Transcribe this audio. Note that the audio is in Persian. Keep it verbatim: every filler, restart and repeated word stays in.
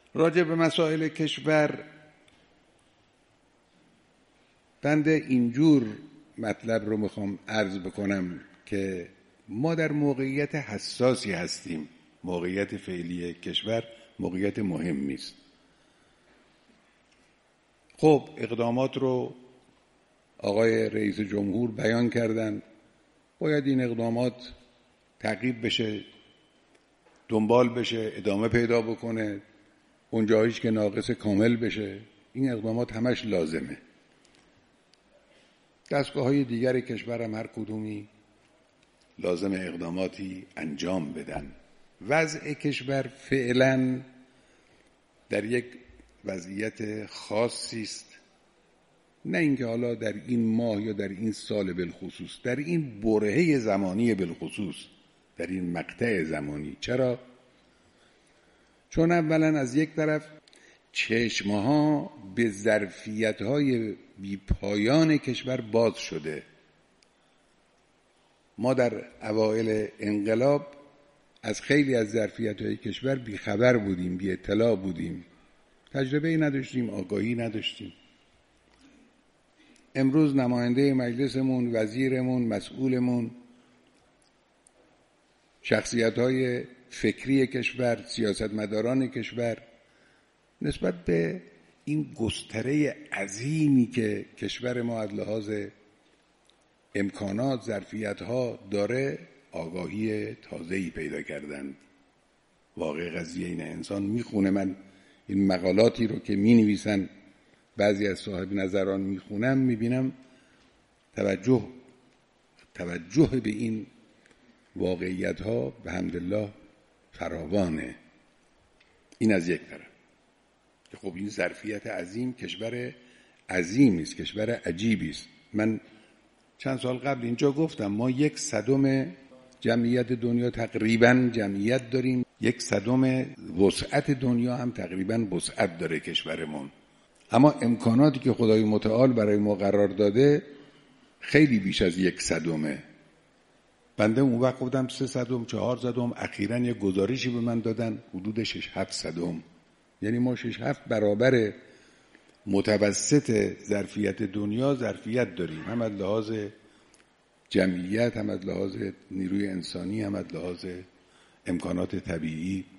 راجع به مسائل کشور بنده اینجور مطلب رو میخوام عرض بکنم که ما در موقعیت حساسی هستیم. موقعیت فعلی کشور موقعیت مهمی است. خب اقدامات رو آقای رئیس جمهور بیان کردن، باید این اقدامات تعقیب بشه، دنبال بشه، ادامه پیدا بکنه، اون جاییش که ناقص کامل بشه. این اقدامات همش لازمه. دستگاه‌های دیگر کشور هم هر کدومی لازم اقداماتی انجام بدن. وضع کشور فعلا در یک وضعیت خاصی است، نه اینکه حالا در این ماه یا در این سال بالخصوص، در این برهه زمانی بالخصوص، در این مقطع زمانی. چرا؟ چون اولا از یک طرف چشمها به ظرفیت‌های بی‌پایان کشور باز شده. ما در اوایل انقلاب از خیلی از ظرفیت‌های کشور بیخبر بودیم، بی اطلاع بودیم، تجربه‌ای نداشتیم، آگاهی نداشتیم. امروز نماینده مجلسمون، وزیرمون، مسئولمون، شخصیت‌های فکری کشور، سیاستمداران کشور نسبت به این گستره عظیمی که کشور ما از لحاظ امکانات، ظرفیت‌ها داره آگاهی تازه‌ای پیدا کردند. واقع قضیه این انسان میخونه، من این مقالاتی رو که مینویسن بعضی از صاحب نظران میخونم، میبینم توجه توجه به این واقعیت‌ها به حمدالله فراوانه. این از یک طرف که خب این ظرفیت عظیم، کشور عظیمی است، کشور عجیبی است. من چند سال قبل اینجا گفتم ما یک صدم جمعیت دنیا تقریبا جمعیت داریم، یک صدم وسعت دنیا هم تقریبا وسعت داره کشورمون، اما امکاناتی که خدای متعال برای ما قرار داده خیلی بیش از یک صدمه. بنده اون وقت گفتم سه صدم، چهار صدم، اخیراً یه گزارشی به من دادن حدود شش هفت صدم. یعنی ما شش هفت برابر متوسط ظرفیت دنیا ظرفیت داریم، هم از لحاظ جمعیت، هم از لحاظ نیروی انسانی، هم از لحاظ امکانات طبیعی.